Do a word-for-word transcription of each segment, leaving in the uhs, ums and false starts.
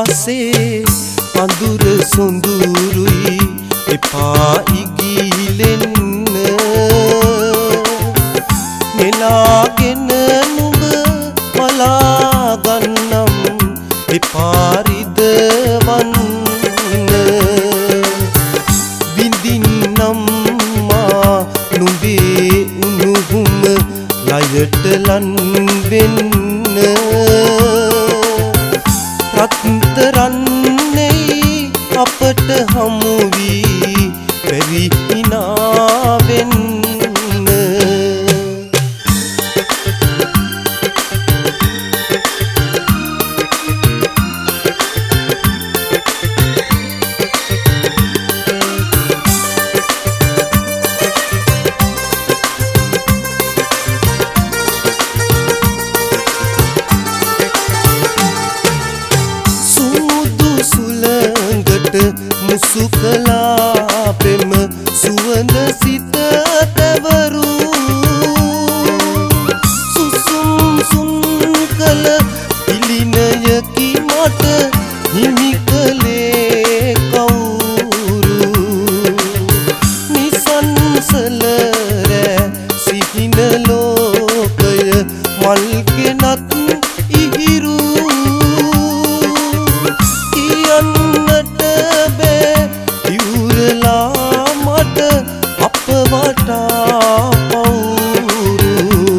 අහසේ අඳුර සොඳුරුයි එපා ඉගිලෙන්න නෙලාගෙන නුඹ මලා ගන්නම් එපා රිදවන්න විඳින්නම් මා නුඹේ උණුහුම ලයට ලන් වෙන්න රත්තරන්නේ අපට හමු වී පෙරි හිනාවෙන්න මුසුකලා ප්‍රේම සුවඳ සිත තවරු සුසුම් සුම් කල පිළිනයකි මට හිමි කලේ කවුරු නිසංසල රැ සිහින ලෝකය මල්ගෙනත් ඉහිරු කියන්නට මට අප වටා පවුරු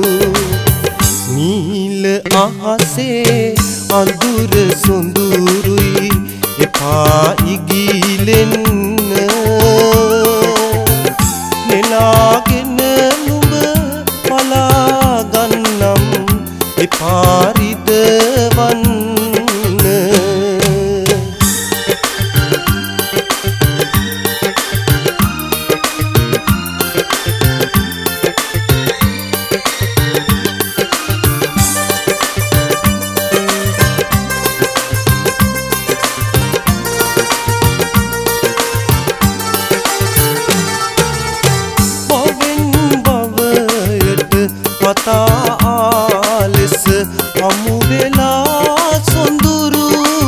නීල අහසේ අඳුර සොඳුරුයි එපා ඉගිලෙන්න නෙලාගෙන නුඹ පලා ගන්නම් එපා රිදවන්න මතා ආලෙස හමු වෙලා සොඳුරු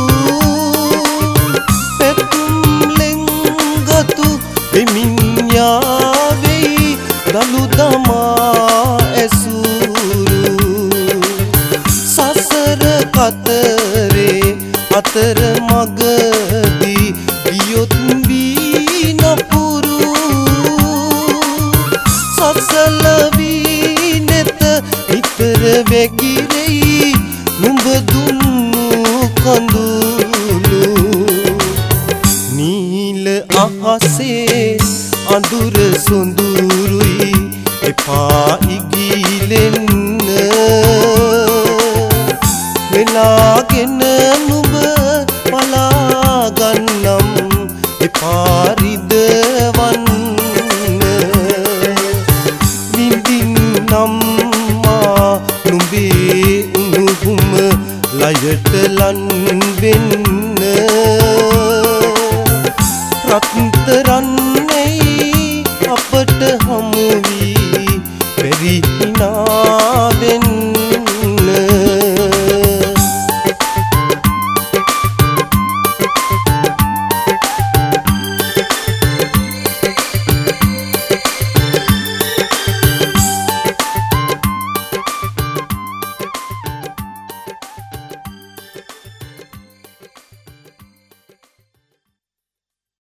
පෙතුම් ලෙන්ගතු දෙමින් යාවෙයි දලු දමා ඇසුරු සසර කතරේ අතර මගදී ගියොත් වී නපුරු සසල නිතර වැගිරෙයි නුඹ දුන්නු කඳුළු නීල අහසේ අඳුර සොඳුරුයි එපා ඉගිලෙන්න වෙලාගෙන නුඹ පලා ගන්නම් එපා රිදවන්න විඳින්නම් නුඹේ උණුහුම ලයට ලන් වෙන්න